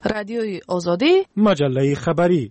رادیوی آزادی، مجله خبری.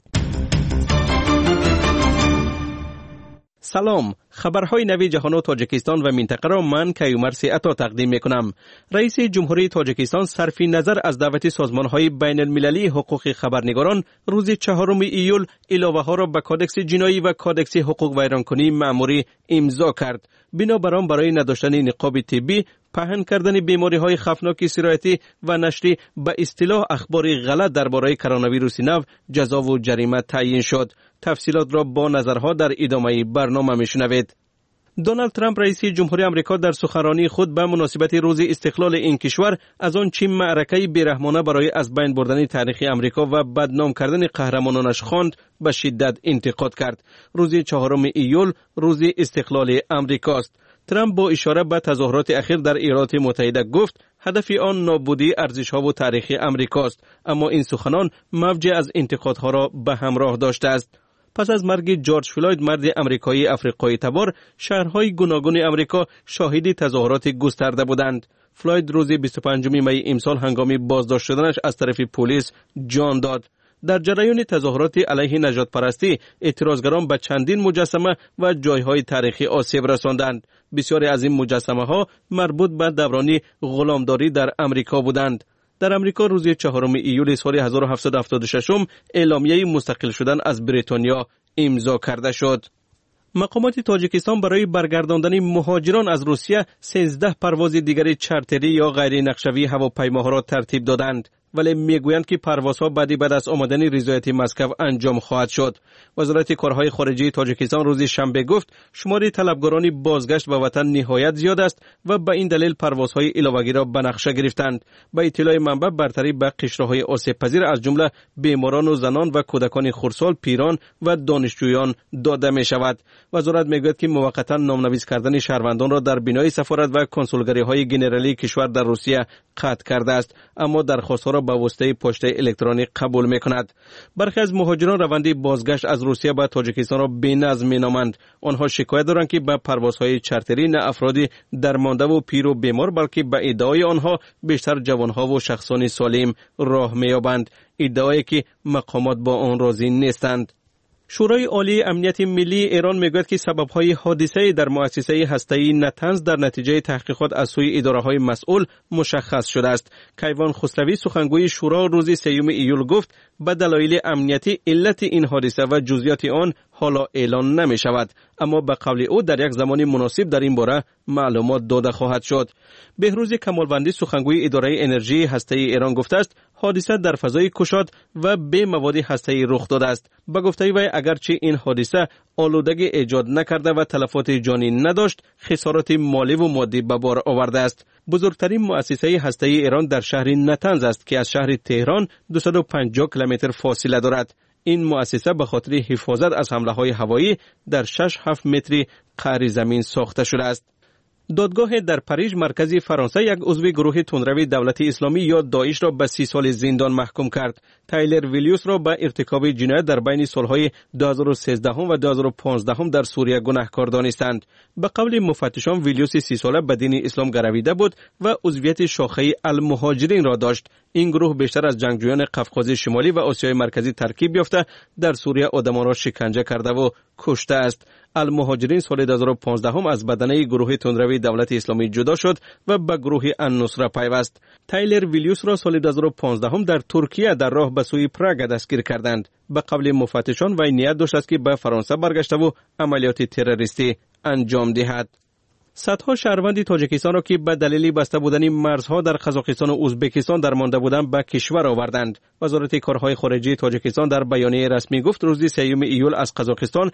سلام، خبرهای نوی جهان و تاجیکستان و منطقه را من کیومرث عطا تقدیم میکنم. رئیس جمهوری تاجیکستان صرف نظر از دعوت سازمانهای بین المللی حقوق خبرنگاران روز 4 ایول علاوه ها را به کادکس جنایی و کادکس حقوق ویرانکنی مأموری امضا کرد. بنابر آن برای نداشتن نقاب طبی، پهن کردن بیماری‌های خطرناک سرایتی و نشر به اصطلاح اخبار غلط درباره کرونا ویروس نو جزا و جریمه تعیین شد. تفصیلات را با نظرها در ادامه برنامه میشنوید. دونالد ترامپ رئیس جمهوری آمریکا در سخنرانی خود به مناسبت روز استقلال این کشور از آن چین معرکه بیرحمانه برای از بین بردن تاریخ آمریکا و بدنام کردن قهرمانانش خواند به شدت انتقاد کرد. روز 4 ایول روز استقلال آمریکا است. ترامپ با اشاره به تظاهرات اخیر در ایالات متحده گفت هدف آن نابودی ارزش‌ها و تاریخ آمریکا است، اما این سخنان موج از انتقادها را به همراه داشته است. پس از مرگ جورج فلوید مرد آمریکایی افریقایی تبار، شهرهای گوناگون آمریکا شاهد تظاهرات گسترده بودند. فلوید روز 25 می امسال هنگام بازداشت شدنش از طرف پلیس جان داد. در جریان تظاهرات علیه نژاد پرستی، اعتراضگران به چندین مجسمه و جایهای تاریخی آسیب رساندند. بسیاری از این مجسمه ها مربوط به دوران غلامداری در امریکا بودند. در امریکا روز 4 ایول سال 1776 اعلامیه مستقل شدن از بریتانیا امضا کرده شد. مقامات تاجیکستان برای برگرداندن مهاجران از روسیه 13 پرواز دیگر چارتری یا غیر نقشه‌ای هواپیماها را ترتیب دادند، ولی میگویند که پروازها بعد از آمدن رضایت مسکو انجام خواهد شد. وزارت کارهای خارجه تاجیکستان روز شنبه گفت شمار طلبگاران بازگشت به وطن نهایت زیاد است و به این دلیل پروازهای علاوه‌ای را به نقشه گرفتند. به اطلاع منبع برتری به قشرهای آسیب پذیر از جمله بیماران و زنان و کودکان خردسال، پیران و دانشجویان داده می شود. وزارت میگوید که موقتا نامنویس کردن شهروندان را در بینای سفارت و کنسولگری‌های گنرالی کشور در روسیه قطع کرده است، اما درخواست‌ها را به واسطه پشت الکترونیک قبول می‌کند. برخی از مهاجران روند بازگشت از روسیه به تاجیکستان را بی‌نظم می‌نامند. آنها شکایت دارند که به پروازهای چارتری نه افرادی درمانده و پیر و بیمار بلکه به ادعای آنها بیشتر جوانها و شخصان سالم راه می‌یابند، ادعایی که مقامات با آن راضی نیستند. شورای عالی امنیت ملی ایران میگوید که سبب‌های حادثه در مؤسسه هسته‌ای نتنز در نتیجه تحقیقات از سوی اداره‌های مسئول مشخص شده است. کیوان خسروی سخنگوی شورا روز 3 ایول گفت به دلایل امنیتی علت این حادثه و جزئیات آن حالا اعلان نمی شود، اما به قول او در یک زمان مناسب در این باره معلومات داده خواهد شد. بهروز کمالوندی سخنگوی اداره انرژی هسته‌ای ایران گفته است حادثه در فضای گشاد و به مواد هسته‌ای رخ داده است. به گفته وی اگرچه این حادثه آلودگی ایجاد نکرده و تلفات جانی نداشت، خسارات مالی و مادی به بار آورده است. بزرگترین مؤسسه هسته‌ای ایران در شهر نتنز است که از شهر تهران 250 کیلومتر فاصله دارد. این مؤسسه به خاطر حفاظت از حمله‌های هوایی در 6-7 متری قعر زمین ساخته شده است. دادگاه در پاریژ مرکزی فرانسه یک عضو گروه تندروی دولت اسلامی یا داعش را به 30 سال زندان محکوم کرد. تایلر ویلیوس را به ارتکاب جنایت در بین سالهای 2013 و 2015 در سوریه گناهکار دانستند. به قول مفتشان ویلیوس 30 ساله به دین اسلام گرویده بود و عضویت شاخه المهاجرین را داشت. این گروه بیشتر از جنگجویان قفقاز شمالی و آسیای مرکزی ترکیب یافته در سوریه آدمان را شکنجه کرده و کشته است. المهاجرین سال 2015 از بدنه گروه تندروی دولت اسلامی جدا شد و به گروه النصره پیوست. تایلر ویلیوس را سال 2015 در ترکیه در راه به سوی پراگ دستگیر کردند. به قول مفتشان وی نیت داشت است که به فرانسه برگشته و عملیات تروریستی انجام دهد. صدها شهروند تاجیکستان را که به دلیل بسته بودن مرزها در قزاقستان و ازبکستان درمانده بودند به کشور آوردند. وزارت کارهای خارجه تاجیکستان در بیانیه رسمی گفت روز 3 ایول از قزاقستان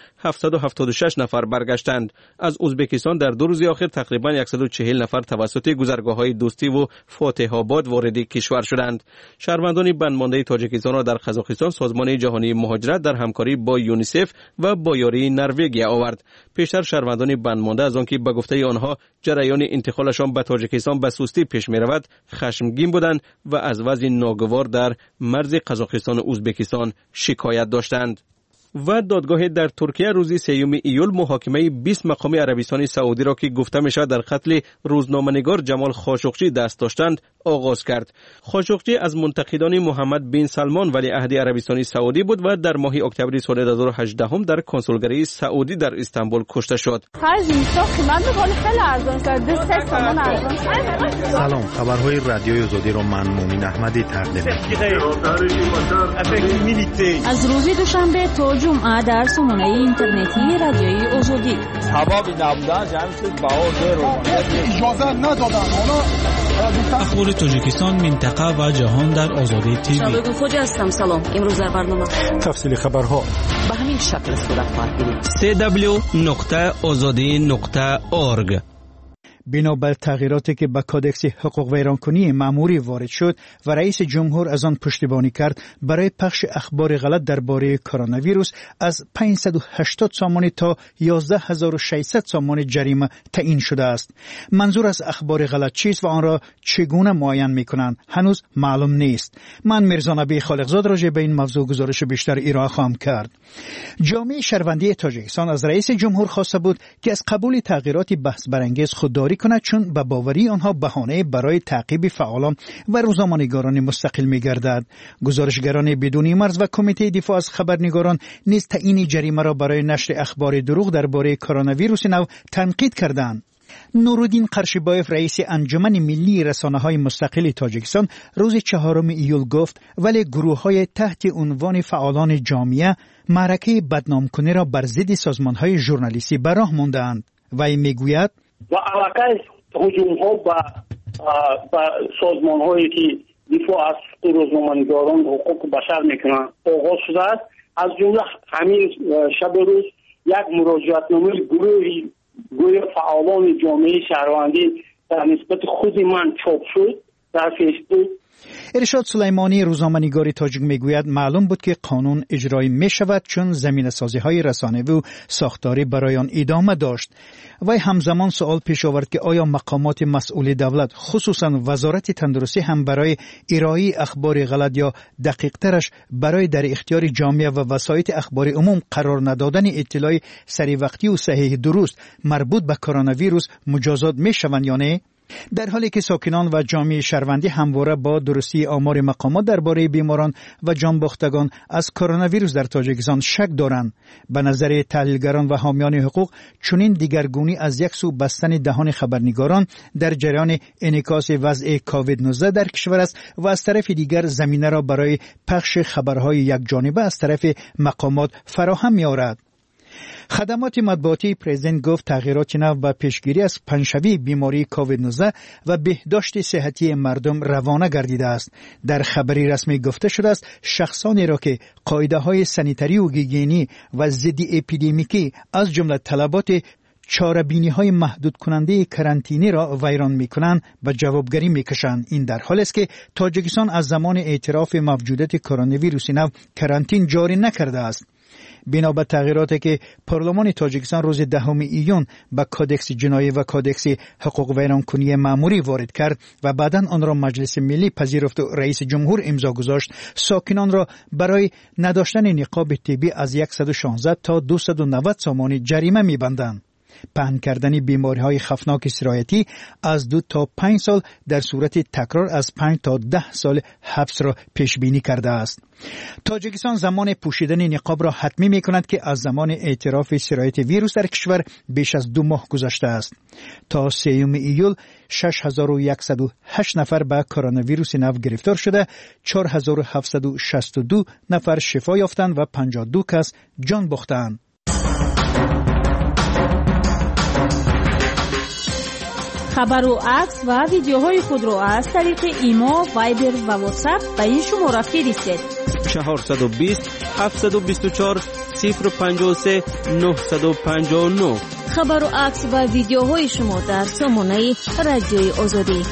776 نفر برگشتند. از ازبکستان در 2 روز اخیر تقریبا 140 نفر توسط گذرگاه‌های دوستی و فاتح آباد وارد کشور شدند. شهروندان بندمانده تاجیکستان را در قزاقستان سازمان جهانی مهاجرت در همکاری با یونیسف و با یاری نروژ آورد. پیشتر شهروندان بندمانده از آنکه به گفته آنها جریان انتقالشان به تاجیکستان به سستی پیش می رود خشمگین بودند و از وضع ناگوار در مرز قزاقستان و ازبکستان شکایت داشتند. و دادگاه در ترکیه روز 3 ایول محاکمه 20 مقام عربستان سعودی را که گفته میشد در قتل روزنامه‌نگار جمال خاشقچی دست داشتند آغاز کرد. خاشقچی از منتقدان محمد بن سلمان ولیعهد عربستان سعودی بود و در ماه اکتبر سال 2018 در کنسولگری سعودی در استانبول کشته شد. سلام، خبرهای رادیوی آزادی را من مومن احمدی تقدیم می‌کنم. از روز دوشنبه تا جمعه در سامانه اینترنتی رادیوی آزادی. اخبار تاجیکستان، منطقه و جهان در آزادی تیوی. شبکه خوج هستم. سلام. امروز در برنامه تفصیل خبرها به همین شکل صورت خواهد گرفت. www.azadi.org. بنابر تغییراتی که به کادکس حقوق ویرانکنی مأموری وارد شد و رئیس جمهور از آن پشتیبانی کرد، برای پخش اخبار غلط درباره کرونا ویروس از 580 سامان تا 11600 سامان جریمه تعیین شده است. منظور از اخبار غلط چیست و آن را چگونه معین می‌کنند هنوز معلوم نیست. من میرزا نبی خالقزاد راجع به این موضوع گزارش بیشتر ارائه خواهم کرد. جامعه شهروندی تاجیکستان از رئیس جمهور خواسته بود که از قبول تغییرات بحث برانگیز خودداری کند، چون به باوری آنها بهانه برای تعقیب فعالان و روزنامه‌نگاران مستقل می‌گردد. گزارشگران بدون مرز و کمیته دفاع از خبرنگاران نیز تعیین جریمه را برای نشر اخبار دروغ درباره کرونا ویروس نو تنقید کردند. نورالدین قرشیبایف رئیس انجمن ملی رسانه‌های مستقل تاجیکستان روز 4 ایول گفت ولی گروه‌های تحت عنوان فعالان جامعه معرکه بدنام‌کنی را بر ضد سازمان‌های ژورنالیستی به راه مانده‌اند. وی میگوید و علاقه هجوم‌ها به سازمان‌هایی که دفاع از روزنامه‌نگاران حقوق بشر میکنند آغاز شده است. از جمله همین شب روز یک مراجعتنامه گروه فعالان جامعه شهروندی در نسبت خود من چاپ شد در فیسبوک. ارشاد سلیمانی روزنامه‌نگار تاجیک میگوید معلوم بود که قانون اجرایی می شود چون زمینه‌سازی‌های رسانه‌ای و ساختاری برای آن ادامه داشت. وی همزمان سوال پیش آورد که آیا مقامات مسئول دولت خصوصاً وزارت تندرستی هم برای ارائه اخبار غلط یا دقیق‌ترش برای در اختیار جامعه و وسایط اخبار عموم قرار ندادن اطلاع سری وقتی و صحیح درست مربوط به کرونا ویروس مجازات می‌شوند یا نه؟ در حالی که ساکنان و جامعه شهروندی همواره با درستی آمار مقامات درباره بیماران و جانباختگان از کرونا ویروس در تاجیکستان شک دارند. به نظر تحلیلگران و حامیان حقوق چنین دیگرگونی از یک سو بستن دهان خبرنگاران در جریان انعکاس وضع کووید 19 در کشور است و از طرف دیگر زمینه را برای پخش خبرهای یک جانبه از طرف مقامات فراهم می‌آورد. خدمات مطبوعاتی پرزیدنت گفت تغییرات نو به پیشگیری از پنجشوی بیماری کووید 19 و بهداشت صحتی مردم روانه گردیده است. در خبری رسمی گفته شده است شخصانی را که قاعده‌های سانیتری و گیگینی و ضد اپیدمیکی از جمله طلبات چاره‌بینی‌های محدود کننده کرانتینی را ویران می‌کنند و جوابگری می‌کشند. این در حالی است که تاجیکستان از زمان اعتراف موجودیت کرونا ویروس نو کرانتین جاری نکرده است. بنا به تغییراتی که پارلمان تاجیکستان روز 10 ایون به کادکس جنایی و کادکس حقوق ویرانکنی مأموری وارد کرد و بعداً آن را مجلس ملی پذیرفت و رئیس جمهور امضا گذاشت، ساکنان را برای نداشتن نقاب طبی از 116 تا 290 سامان جریمه می‌بندند. پهن کردن بیماری‌های خفناک سرایتی از 2 تا 5 سال در صورت تکرار از 5 تا 10 سال حبس را پیش بینی کرده است. تاجیکستان زمان پوشیدن نقاب را حتمی می‌کند که از زمان اعتراف سرایت ویروس در کشور بیش از 2 ماه گذشته است. تا 3 ایول 6108 نفر به کرونا ویروس نو گرفتار شده، 4762 نفر شفا یافتند و 52 کس جان باختند. خبر و عکس و ویدیوهای خود را از طریق ایما، وایبر و واتساپ به این شماره فرستید. 420 724 053 959. خبر و عکس و ویدیوهای شما در سامانه رادیوی آزادی.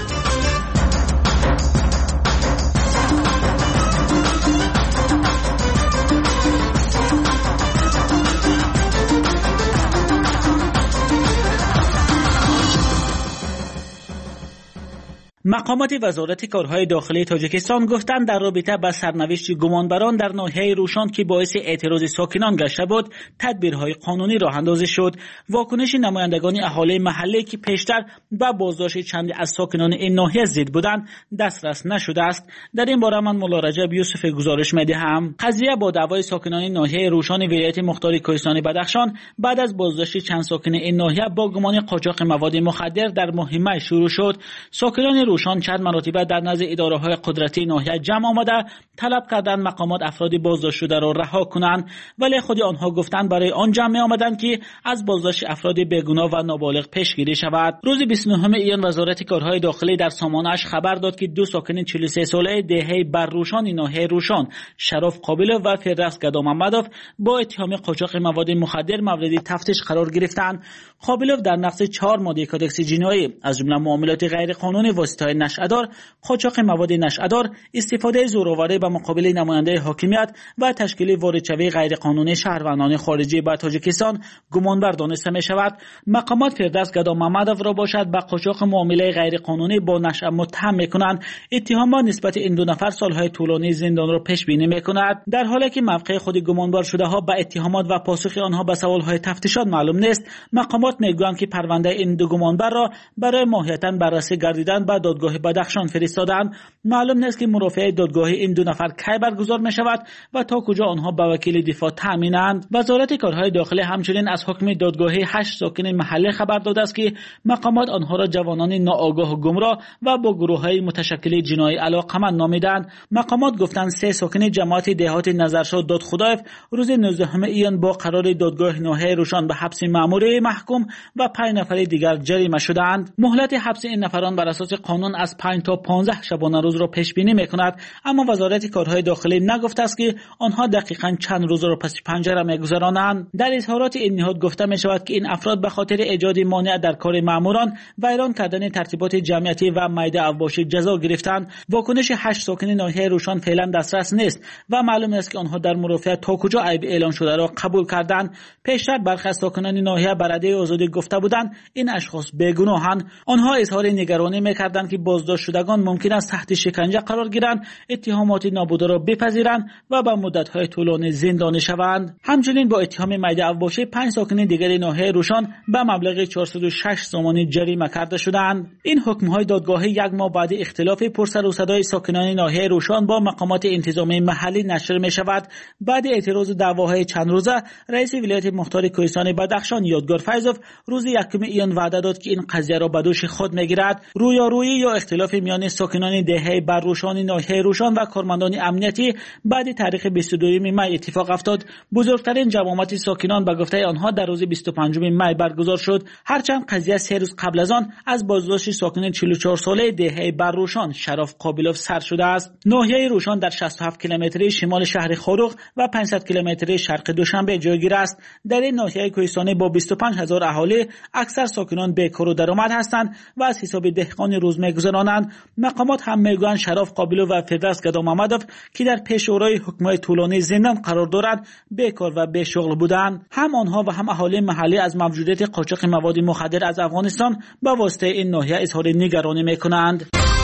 مقامات وزارت کارهای داخلی تاجیکستان گفتند در رابطه با سرنوشت گمانبران در ناحیه روشان که باعث اعتراض ساکنان گشته بود تدبیرهای قانونی راه اندازی شد. واکنش نمایندگان اهالی محلی که پیشتر با بازداشت چند از ساکنان این ناحیه ضد بودند دسترس نشده است. در این باره من مولا رجب یوسف گزارش می‌دهم. قضیه با دعوای ساکنان ناحیه روشان ولایت مختار کوهستان بدخشان بعد از بازداشت چند ساکن این ناحیه با گمان قاچاق مواد مخدر در مهمه شروع شد. ساکنان روشان چند مرتبه در نزد اداره‌های قدرتی ناحیه جمع آمده طلب کردند مقامات افراد بازداشت شده را رها کنند، ولی خود آنها گفتند برای آن جمع آمدند که از بازداشت افراد بیگناه و نابالغ پیشگیری شود. روز 29 ایان وزارت کارهای داخلی در سامانه‌اش خبر داد که دو ساکن 43 ساله دهه برروشان ناحیه روشان شرف قابلوف و فردوس گدامحمدوف با اتهام قاچاق مواد مخدر مورد تفتیش قرار گرفتند. قابلوف در نقض 4 ماده کدکس جنایی از جمله معاملات غیر قانونی واسطه نشأه‌دار، قاچاق مواد نشأه‌دار، استفاده زورآوری به مقابل نماینده حاکمیت و تشکیل واردشوی غیر قانونی شهروندان خارجی به تاجیکستان گمانبر دانسته می شود. مقامات فردوس گدامحمدوف را باشد به قاچاق معامله غیر قانونی با نشأه متهم می‌کنند. اتهام با نسبت این دو نفر سالهای طولانی زندان را پیش بینی می‌کند، در حالی که موقع خود گمانبر شده ها به اتهامات و پاسخ آنها به سوال‌های تفتیشات معلوم نیست. مقامات می‌گویند که پرونده این دو گمانبر را برای ماهیتاً بررسی گردیدن به دادگاه بدخشان فرستادند. معلوم نیست که مرافعه دادگاهی این دو نفر کی برگزار می‌شود و تا کجا آنها به وکیل دفاع تامینند. وزارت کارهای داخلی همچنین از حکم دادگاهی 8 ساکن محلی خبر داده است که مقامات آنها را جوانان ناآگاه و گمراه و با گروه‌های متشکل جنایی علاقمند نامیدند. مقامات گفتند 3 ساکن جماعت دهات نظرشاه دادخدایف روز 19 ایان با قرار دادگاه ناحیه روشان به حبس مأموری محکوم و 5 نفر دیگر جریمه شدند. مهلت حبس این نفران بر اساس قانون از 5 تا 15 شبانه روز را پیش بینی می‌کند، اما وزارت کارهای داخلی نگفته است که آنها دقیقاً چند روز را پس پنجره می‌گذرانند. در اظهارات این نهاد گفته می‌شود که این افراد به خاطر ایجاد مانع در کار مأموران، ویران کردن ترتیبات جمعیتی و میده اوباشی جزا گرفتند. واکنش 8 ساکن ناحیه روشان فعلا دسترس نیست و معلوم است که آنها در مرافعه تا کجا عیب اعلان شده را قبول کردند. پیشتر برخی از ساکنان ناحیه به رده آزادی گفته بودند این اشخاص بیگناهند. آنها اظهار نگرانی می‌کردند که بازداشت شدگان ممکن است تحت شکنجه قرار گیرند، اتهامات نابوده را بپذیرند و به مدت‌های طولانی زندانی شوند. همچنین با اتهام میده اوباشی 5 ساکن دیگر ناحیه روشان به مبلغ 406 سومانی جریمه کرده شدند. این حکم‌های دادگاهی یک ماه بعد اختلاف پرسر و صدای ساکنان ناحیه روشان با مقامات انتظامی محلی نشر می‌شود. بعد اعتراض دعواهای چند روزه، رئیس ولایت مختار کوهستان بدخشان یادگار فیضوف روز 1 ایان وعده داد که این قضیه را به دوش خود می‌گیرد. رویارویی یا اختلاف میان ساکنان دهه برروشان ناحیه روشان و کارمندان امنیتی بعد تاریخ 22 می اتفاق افتاد. بزرگترین جمعیت ساکنان به گفته آنها در روز 25 می برگزار شد، هرچند قضیه 3 روز قبل از آن از بازداشت ساکن 44 ساله دهه برروشان شرف قابلوف سر شده است. ناحیه روشان در 67 کیلومتری شمال شهر خاروق و 500 کیلومتری شرق دوشنبه جایگیر است. در این ناحیه کوهستانی با 25000 اهالی اکثر ساکنان بیکار و درآمد هستند و از حساب دهقان روز می‌گذرانند. مقامات هم میگویند شرف قابلوف و فردوس گدامحمدوف که در پیش‌روی حکم‌های طولانی زندان قرار دارند بیکار و بی‌شغل بودند. هم آنها و هم اهالی محلی از موجودیت قاچاق مواد مخدر از افغانستان به واسطه این ناحیه اظهار نگرانی می‌کنند.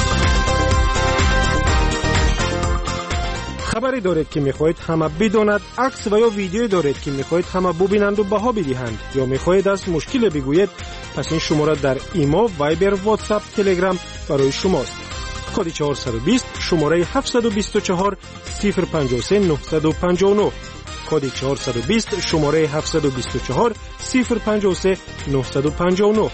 خبری دارید که می‌خواهید همه بداند، عکس و یا ویدیویی دارید که می‌خواهید همه ببینند و بها بدهند، یا می‌خواهید از مشکل بگویید، پس این شماره در ایما، وایبر، واتساپ، تلگرام برای شماست. کد 420 شماره 724 053 959 کد 420 شماره 724 053 959.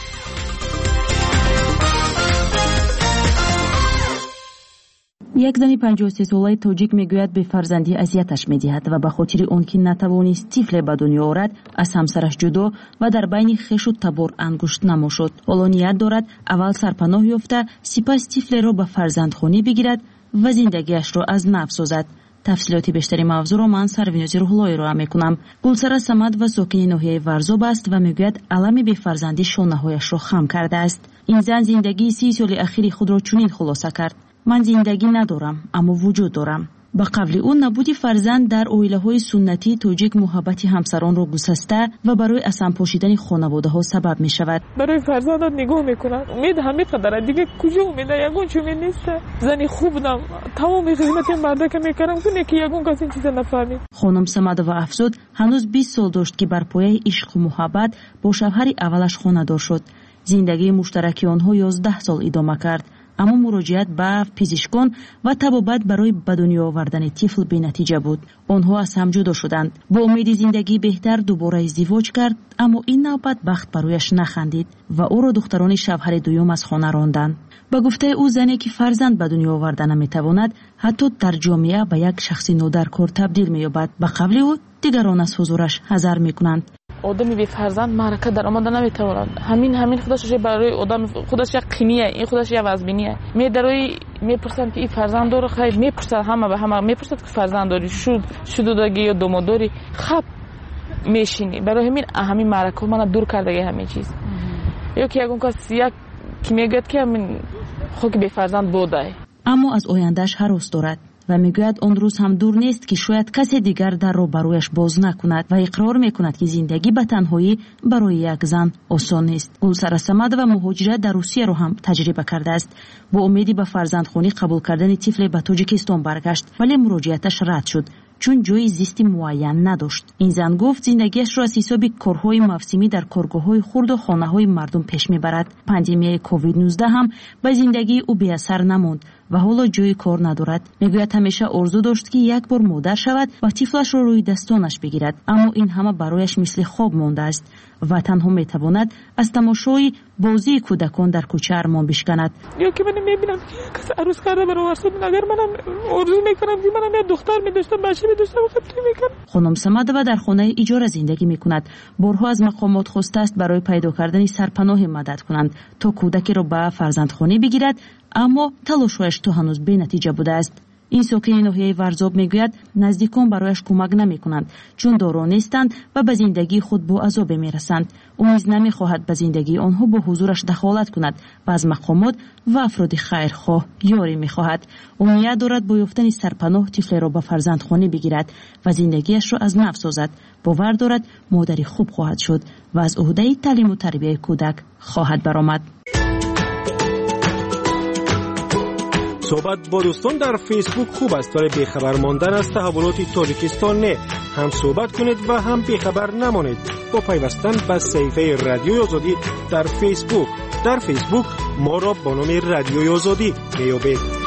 یک زن 53 ساله تاجیک میگوید به فرزندی اذیتش میدهد و به خاطر اون که نتوانست طفل به دنیا آورد از همسرش جدا و در بین خویش و تبار انگشت نما شد. حالا نیت دارد اول سرپناه یافته سپس طفل را به فرزندخانه بگیرد و زندگیش را از نو سازد. تفصیلات بیشتری موضوع را من سرویناز روح‌اللهی را میکنم. گلسره صمد و ساکن ناحیه ورزاب است و میگوید علم به فرزندی شانه‌هایش را خم کرده است. این زن زندگی 30 سال اخیر خود را چنین خلاصه کرد: من زندگی ندارم اما وجود دارم. با قبل اون نبود فرزند در عائله‌های سنتی توجیک محبت همسران را گسسته و برای اسم پوشیدن خانواده‌ها سبب می‌شود. برای فرزندت نگاه میکنن، امید همین قدره دیگه کجا امیده، یگون چومی نیست. زنی خوب نم تمام خدمت مردا که میکردم کنه که یگون کسی چیز نفهمید. خانم سمدова افزود هنوز 20 سال داشت که بر پایه عشق و محبت با شوهر اولش خانه‌دار شد. زندگی مشترکی آنها 11 سال ادامه کرد. اما مراجعت به پزشکان و طبابت برای به دنیا آوردن طفل بی‌نتیجه بود. آنها از هم جدا شدند. با امید زندگی بهتر دوباره ازدواج کرد، اما این نوبت بخت برایش نخندید و او را دختران شوهر دوم از خانه راندند. با گفته او زنی که فرزند به دنیا آوردن نمیتواند حتی در جامعه به یک شخص نودرکار تبدیل می‌یابد. به قبل او دیگران از حضورش حذر می‌کنند. آدمی بی فرزند معرکه در آمده نمیتواند. همین خودش برای آدم خودش یک قینیه، این خودش یک وزبینیه. میپرسن که این فرزند داره، خیر میپرسن همه به همه میپرسن که فرزند داری شدودگی یا دوم داری، خب میشینی. برای همین معرکه من دور کرده همین چیز. یا که یگون کس یک کی میگه که من خود بی فرزند بوده، اما از آیندهش هراس دارد و میگوید آن روز هم دور نیست که شاید کسی دیگر در را برایش باز نکند و اقرار میکند که زندگی به تنهایی برای یک زن آسان نیست. گلسره سمدова مهاجرت در روسیه را هم تجربه کرده است. با امیدی به فرزندخوانی قبول کردن طفل به تاجیکستان برگشت، ولی مراجعتش رد شد چون جای زیستی معین نداشت. این زن گفت زندگیش را از حساب کارهای موسمی در کارگاه‌های خرد و خانه‌های مردم پیش میبرد. پاندمیای کووید 19 هم به زندگی او بی اثر نماند و حالا جای کار ندارد. میگوید همیشه آرزو داشت که یک بار مادر شود و طفلش را روی دستانش بگیرد، اما این همه برایش مثل خواب مانده است و تنها میتواند از تماشای بازی کودکان در کوچه ارمان بشکند. یا که من میبینم که کسی عروس کرده برای ورسید، اگر منم آرزو میکنم که منم یه دختر میداشتم، بچه میداشتم، خیلی میکنم. خانم سمدова در خانه اجاره زندگی میکند. بارها از مقامات خواسته است برای پیدا کردن سرپناه مدد کنند تا کودکی را به فرزندخوانی بگیرد، اما تلاشش تا هنوز بی نتیجه بوده است. این ساکن ناحیه ورزاب میگوید نزدیکان برایش کمک نمیکنند چون دارا نیستند و به زندگی خود با عذاب میرسند. او نیز نمیخواهد به زندگی آنها با حضورش دخالت کند و از مقامات و افراد خیرخواه یاری میخواهد. او نیت دارد با یافتن سرپناه طفل را به فرزندخوانی بگیرد و زندگیش را از نو سازد. باور دارد مادری خوب خواهد شد و از عهده تعلیم و تربیت کودک خواهد برآمد. صحبت با دوستان در فیسبوک خوب است، ولی بیخبر ماندن از تحولات تاجیکستان نه. هم صحبت کنید و هم بیخبر نمانید با پیوستن به صفحه رادیوی آزادی در فیسبوک. در فیسبوک ما را با نام رادیوی آزادی میابید.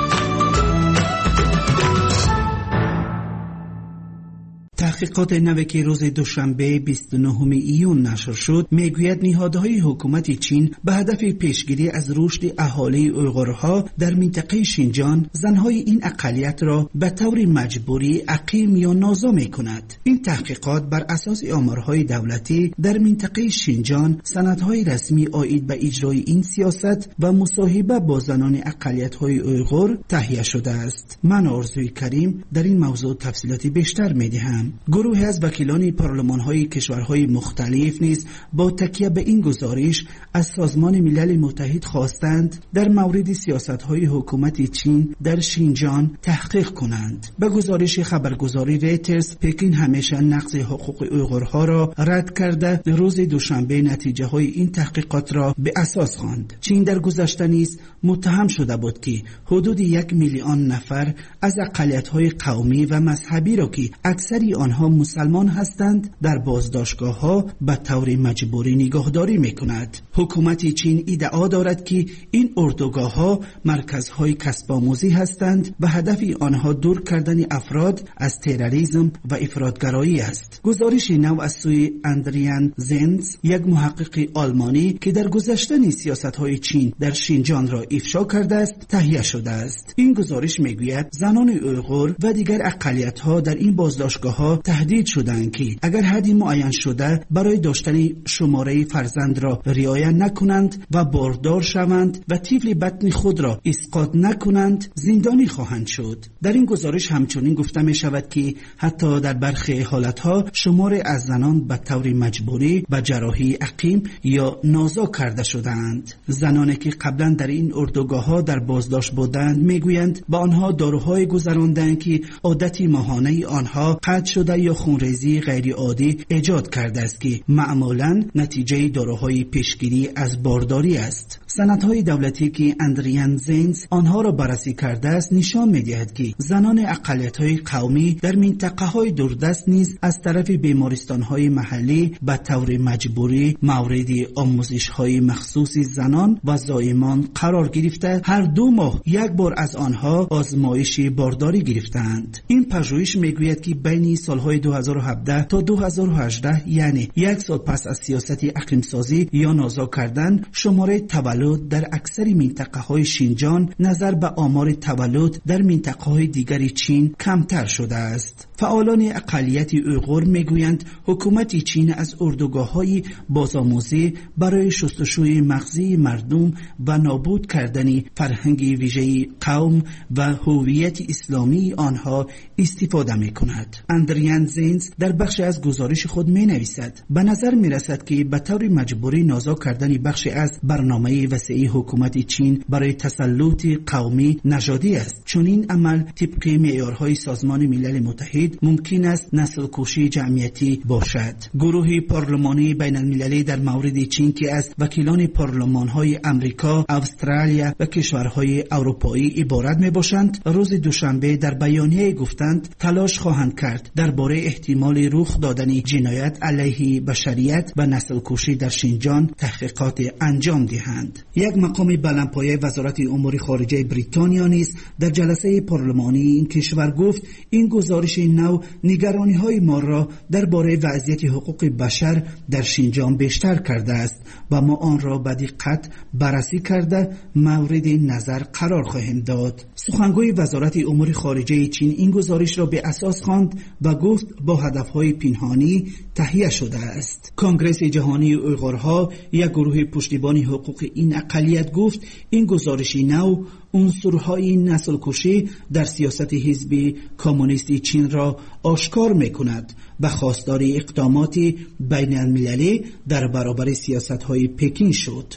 تحقیقات نوی که روز دوشنبه 29 ایون نشر شد میگوید نهادهای حکومت چین به هدف پیشگیری از رشد اهالی اویغورها در منطقه شینجان زنهای این اقلیت را به طور مجبوری اقیم یا نازا میکند. این تحقیقات بر اساس آمارهای دولتی در منطقه شینجان، سندهای رسمی عاید به اجرای این سیاست و مصاحبه با زنان اقلیت‌های اویغور تهیه شده است. من آرزوی کریم در این موضوع تفصیلاتی بیشتر میدهم. گروهی از وکیلان پارلمان‌های کشورهای مختلف نیز با تکیه به این گزارش از سازمان ملل متحد خواستند در مورد سیاست‌های حکومت چین در شینجان تحقیق کنند. به گزارش خبرگزاری ریترز، پکین همیشه نقض حقوق اویغورها را رد کرده روز دوشنبه نتیجه‌های این تحقیقات را به اساس خواند. چین در گذشته نیز متهم شده بود که حدود 1 میلیون نفر از اقلیت‌های قومی و مذهبی را که اکثری آنها مسلمان هستند در بازداشتگاه‌ها به طور مجبوری نگهداری می‌کند. حکومت چین ادعا دارد که این اردوگاه‌ها مرکزهای کسب آموزی هستند و هدف آنها دور کردن افراد از تروریسم و افراطگرایی است. گزارش نو از سوی اندریان زنز، یک محقق آلمانی که در گذشته سیاست‌های چین در شینجان را افشا کرده است، تهیه شده است. این گزارش میگوید زنان اویغور و دیگر اقلیت‌ها در این بازداشتگاه‌ها تهدید شدند که اگر حدی معین شده برای داشتن شماره فرزند را رعایت نکنند و باردار شوند و طفل بطن خود را اسقاط نکنند زندانی خواهند شد. در این گزارش همچنین گفته می شود که حتی در برخی حالتها شمار از زنان به طور مجبوری به جراحی عقیم یا نازا کرده شدند. زنانی که قبلا در این اردوگاه‌ها در بازداشت بودند میگویند با آنها داروهای گذراندند که عادتی ماهانه آنها قطع شده یا خونریزی غیر عادی ایجاد کرده است که معمولاً نتیجه داروهای پیشگیری از بارداری است. سندهای دولتی که اندریان زینز آنها را بررسی کرده است نشان می‌دهد که زنان اقلیت‌های قومی در منطقه‌های دوردست نیز از طرف بیمارستان‌های محلی به طور مجبوری مورد آموزش‌های مخصوص زنان و زایمان قرار گرفته هر 2 ماه یک بار از آنها آزمایش بارداری گرفتند. این پژوهش میگوید که بین سالهای 2017 تا 2018 یعنی 1 سال پس از سیاست اقلیم‌سازی یا نازا کردن شماره تولد در اکثر منطقه‌های شینجان نظر به آمار تولد در منطقه‌های دیگر چین کمتر شده است. فعالان اقلیت اویغور میگویند حکومت چین از اردوگاه‌های بازآموزی برای شستشوی مغزی مردم و نابود کردن فرهنگ ویژه قوم و هویت اسلامی آنها استفاده می‌کند. اندریان زینز در بخش از گزارش خود می‌نویسد به نظر می‌رسد که به طور مجبوری نازا کردن بخش از برنامه وسیع حکومت چین برای تسلط قومی نژادی است. چون این عمل طبق معیارهای سازمان ملل متحد ممکن است نسل کشی جمعیتی باشد. گروه پارلمانی بین المللی در مورد چین که از وکیلان پارلمان‌های امریکا، استرالیا و کشورهای اروپایی عبارت میباشند روز دوشنبه در بیانیه گفتند تلاش خواهند کرد درباره احتمال رخ دادن جنایت علیه بشریت و نسل کشی در شینجان تحقیقات انجام دهند. یک مقام بلندپایه وزارت امور خارجه بریتانیا نیز در جلسه پارلمانی این کشور گفت این گزارش نو نگرانی‌های ما را درباره وضعیت حقوق بشر در شینجان بیشتر کرده است و ما آن را به دقت بررسی کرده مورد نظر قرار خواهیم داد. سخنگوی وزارت امور خارجه چین این گزارش را به اساس خواند و گفت با هدف‌های پنهانی تهیه شده است. کنگره جهانی اویغورها یک گروه پشتیبانی حقوق این اقلیت گفت این گزارش نو عنصرهای نسل کشی در سیاست حزب کمونیست چین را آشکار می‌کند و خواستار اقدامات بین المللی در برابر سیاست‌های پکین شد.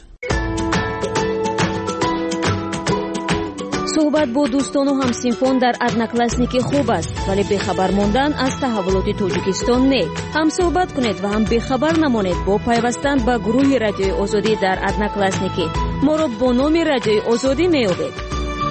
صحبت با دوستان و همسینفون در одноклассники خوب است ولی بخبر موندن از تحولات تاجیکستان نه. هم صحبت کنید و هم بخبر نمانید با پیوستن به گروه رادیوی آزادی در одноклассники. ما را با نام رادیوی آزادی می‌یابید.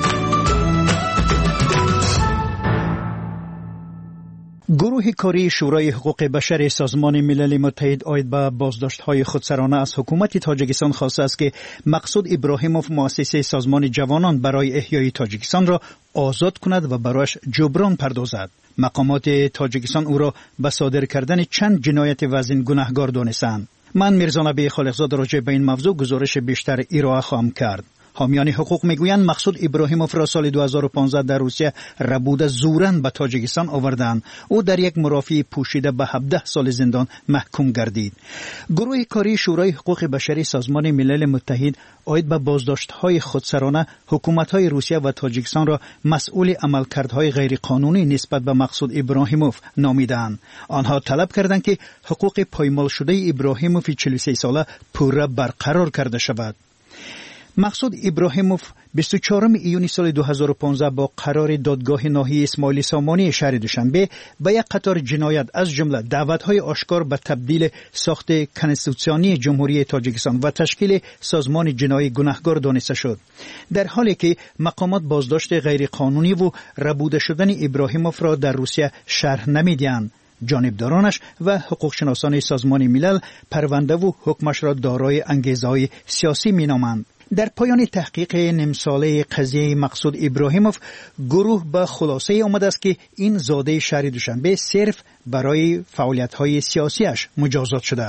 گروه کاری شورای حقوق بشر سازمان ملل متحد عاید به بازداشت‌های خودسرانه از حکومت تاجیکستان خواسته است که مقصود ابراهیموف مؤسسه سازمان جوانان برای احیای تاجیکستان را آزاد کند و برایش جبران پردازد. مقامات تاجیکستان او را به صادر کردن چند جنایت وزین گناهکار دانستند. من میرزا نبی خالقزاد راجع به این موضوع گزارش بیشتر ارائه خواهم کرد. حامیان حقوق میگویند مقصود ابراهیموف را سال 2015 در روسیه ربوده زوراً به تاجیکستان آوردند. او در یک مرافعه پوشیده به 17 سال زندان محکوم گردید. گروه کاری شورای حقوق بشری سازمان ملل متحد عاید به بازداشت‌های خودسرانه حکومت‌های روسیه و تاجیکستان را مسئول عملکردهای غیرقانونی نسبت به مقصود ابراهیموف نامیدند. آنها طلب کردند که حقوق پایمال شده ابراهیموف 43 ساله پوره برقرار کرده شود. مقصود ابراهیموف 24 ایون سال 2015 با قرار دادگاه ناحیه اسماعیل سامانی شهر دوشنبه به یک قطار جنایت از جمله دعوت‌های آشکار به تبدیل ساخت کنستیتوسیونی جمهوری تاجیکستان و تشکیل سازمان جنایی گناهکار دانسته شد. در حالی که مقامات بازداشت غیرقانونی و ربوده شدن ابراهیموف را در روسیه شرح نمی‌دهند، جانبدارانش و حقوقشناسان سازمان ملل پرونده و حکمش را دارای انگیزه‌های سیاسی می‌نامند. در پایان تحقیق نیم-ساله قضیه مقصود ابراهیموف گروه به خلاصه آمده است که این زاده شهر دوشنبه صرف برای فعالیت‌های سیاسیش مجازات شده است.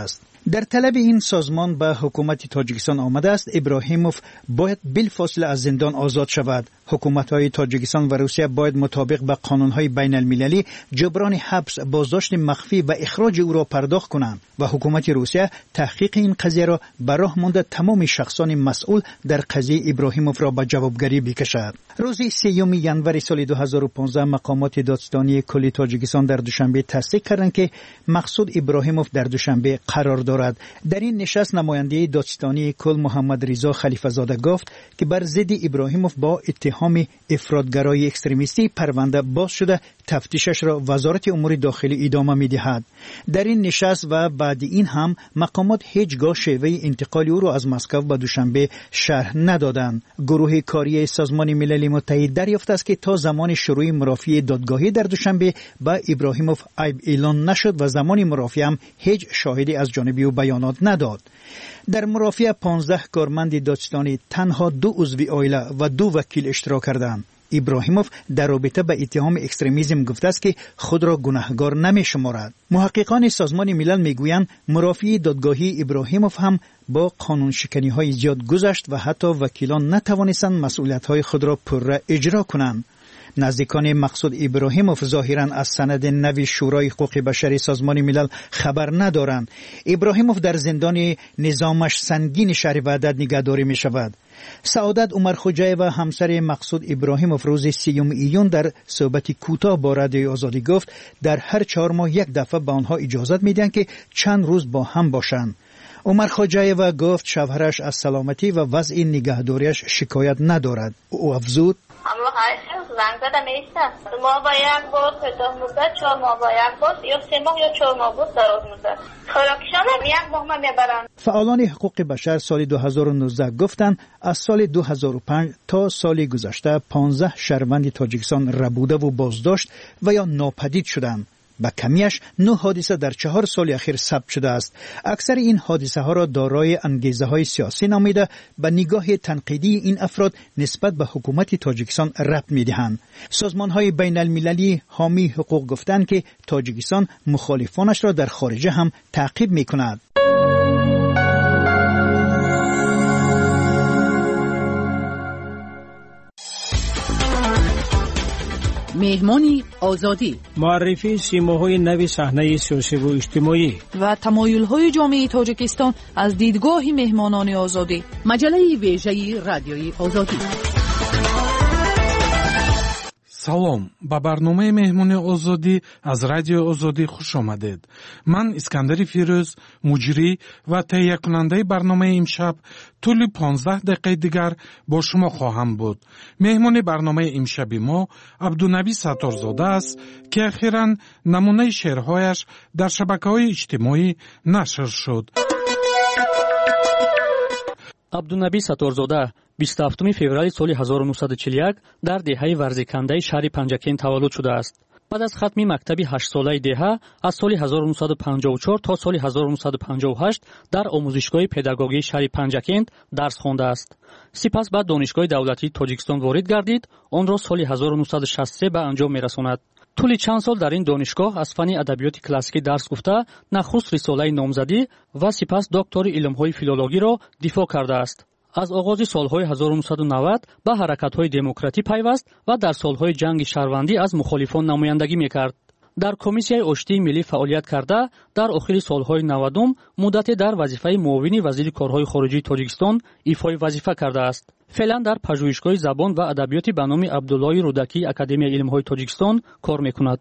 در طلب این سازمان به حکومت تاجیکستان آمده است ابراهیموف باید بالفاصله از زندان آزاد شود. حکومت‌های تاجیکستان و روسیه باید مطابق به قانون‌های بین المللی جبران حبس، بازداشت مخفی و اخراج او را پرداخت کنند و حکومت روسیه تحقیق این قضیه را به راه مانده تمام شخصان مسئول در قضیه ابراهیموف را به جوابگری بکشد. روز 3 ژانویه سال 2015 مقامات دادستانی کلی تاجیکستان در دوشنبه تصدیق کردند که مقصود ابراهیموف در دوشنبه قرار دارد. در این نشست نماینده دادستانی کل محمد رضا خلیفه زاده گفت که بر ضد ابراهیموف با اتهام افراطگرایی اکستریمیستی پرونده باز شده، تفتیشش را وزارت امور داخلی ادامه می‌دهد. در این نشست و بعد این هم مقامات هیچگاه شیوه انتقال او را از مسکو به دوشنبه شرح ندادند. گروه کاری سازمان ملل متحد دریافت است که تا زمان شروع مرافعه دادگاهی در دوشنبه به ابراهیموف عیب اعلان نشد و زمان مرافعه هم هیچ شاهدی از جانب او بیانات نداد. در مرافعه 15 کارمند دادستانی تنها 2 عضو عائله و 2 وکیل اشتراک کردند. ابراهیموف در رابطه به اتهام اکستریمیسم گفته است که خود را گناهکار نمی‌شمارد. محققان سازمان ملل میگویند مرافعه دادگاهی ابراهیموف هم با قانون شکنی‌های زیاد گذشت و حتی وکیلان نتوانستند مسئولیت‌های خود را پرره اجرا کنند. نزدیکان مقصود ابراهیموف ظاهراً از سند نوی شورای حقوق بشر سازمان ملل خبر ندارند. ابراهیموف در زندان نظامش سنگین شهر وحدت نگهداری می شود. سعادت عمر خوجایف و همسر مقصود ابراهیموف روز 3 ژانویه در صحبت کوتاه با رادیوی آزادی گفت در هر 4 ماه یک دفعه به آنها اجازت میدن که چند روز با هم باشند. عمر خوجایف گفت شوهرش از سلامتی و وضع نگهداریش شکایت ندارد. او افزود زنگ زدم ایسته 2 ماه با یک بار 15 مدت 4 ماه با یک بار یا 3 ماه یا 4 ماه بود دراز مدت خوراکشان هم 1 ماه من میبرن. فعالان حقوق بشر سال 2019 گفتند از سال 2005 تا سال گذشته 15 شهروند تاجیکستان ربوده و بازداشت و یا ناپدید شدند. با کمیش 9 حادثه در 4 سال اخیر ثبت شده است. اکثر این حادثه ها را دارای انگیزه های سیاسی نامیده به نگاه تنقیدی این افراد نسبت به حکومت تاجیکستان ربط می‌دهند. سازمان های بین المللی حامی حقوق گفتند که تاجیکستان مخالفانش را در خارجه هم تعقیب می‌کند. مهمانی آزادی، معرفی سیماهای نوی صحنه سیاسی و اجتماعی و تمایل‌های جامعه تاجیکستان از دیدگاه مهمانان آزادی. مجله ویژه رادیوی آزادی. салом ба барномаи меҳмони озодӣ аз радиои озодӣ хуш омадед. ман искандари фирӯз муҷрӣ ва таҳиякунандаи барномаи имшаб тӯли 15 дақиқаи дигар бо шумо хоҳам буд. меҳмони барномаи имшаби мо абдунавӣ сатторзода аст ки ахиран намунаи шеърҳояш дар шабакаҳои иҷтимоӣ нашр шуд. абдунавӣ сатторзода 27 феврали соли 1941 дар деҳаи варзикандаи шаҳри Панҷакент таваллуд шудааст. баъд аз хатми мактаби 8-солаи деҳа аз соли 1954 то соли 1958 дар омӯзишгоҳи педагогии шаҳри Панҷакент дарс хондааст. сипас ба донишгоҳи давлатии Тоҷикистон ворид гардид. онро соли 1963 ба анҷом мерасонад. тӯли чанд сол дар ин донишгоҳ аз фанни адабиёти классикӣ дарс гуфта, нахуст рисолаи номзадӣ ва сипас доктори илмҳои филологиро дифоъ кардааст. аз оғози солҳои 1990 ба ҳаракатҳои демократӣ пайваст ва дар солҳои ҷанги шаҳрвандӣ аз мухолифон намояндагӣ мекард. дар комиссияи оштии миллӣ фаъолият карда, дар охири солҳои 90 муддате дар вазифаи муовини вазири корҳои хориҷии Тоҷикистон ифои вазифа кардааст. феълан дар пажӯҳишгоҳи забон ва адабиёти ба номи Абдуллои Рӯдакии Академияи илмҳои Тоҷикистон кор мекунад.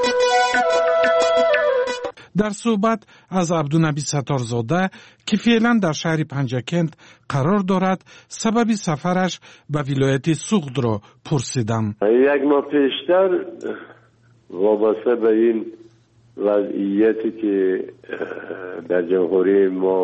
дар суҳбат аз абдунавӣ сатторзода ки феълан дар шаҳри Панҷакент қарор дорад, сабаби сафараш ба вилояти Суғдро пурсидам. 1 ماه پیشتر وابسته به این وضعیتی که در جمهوری ما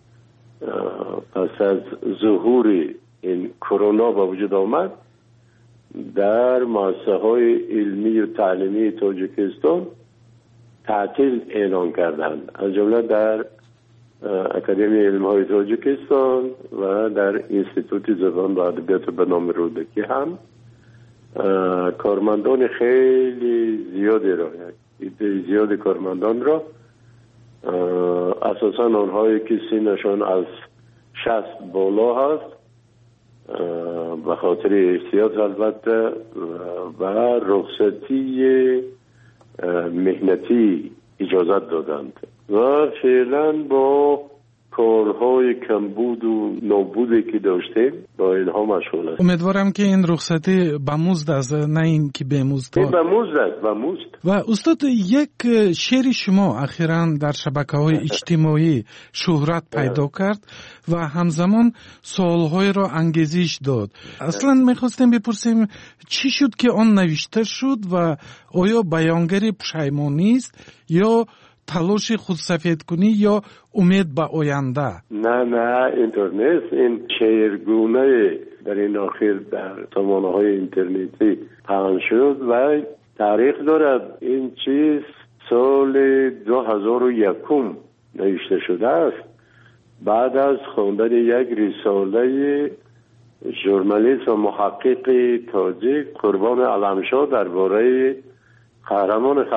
پس از ظهور این کرونا به وجود آمد، در مؤسسه‌های علمی و تعلیمی تاجیکستان تعطیل اعلان کردند، از جمله در اکادمی علم‌های تاجیکستان و در اینستیتوت زبان و ادبیات به نام رودکی هم کارمندان خیلی زیادی را، عده زیاد کارمندان را اساسا آنهایی که سنشان از 60 بالا هست به خاطر احتیاط البته و رخصتی مهنتی اجازت دادند و فعلا با کارهای کمبود و نابودی که داشتیم با اینها مشغول است. امیدوارم که این رخصتی به مزد است، نه این که به مزد. به مزد است، به مزد. و استاد یک شعر شما اخیراً در شبکه‌های اجتماعی شهرت پیدا کرد و همزمان سوال‌های را انگیزش داد. اصلاً می‌خواستیم بپرسیم چی شد که آن نوشته شد و آیا بیانگر پشیمانی است یا تلاش خودسفید کنی یا امید به آینده؟ نه اینطور نیست. این شعرگونه در این آخر در سامانه‌های اینترنتی پخش شد و تاریخ دارد. این چیز سال 2001 نوشته شده است بعد از خواندن یک رساله ژورنالیست و محقق تاجیک قربان علمشاه درباره قهرمان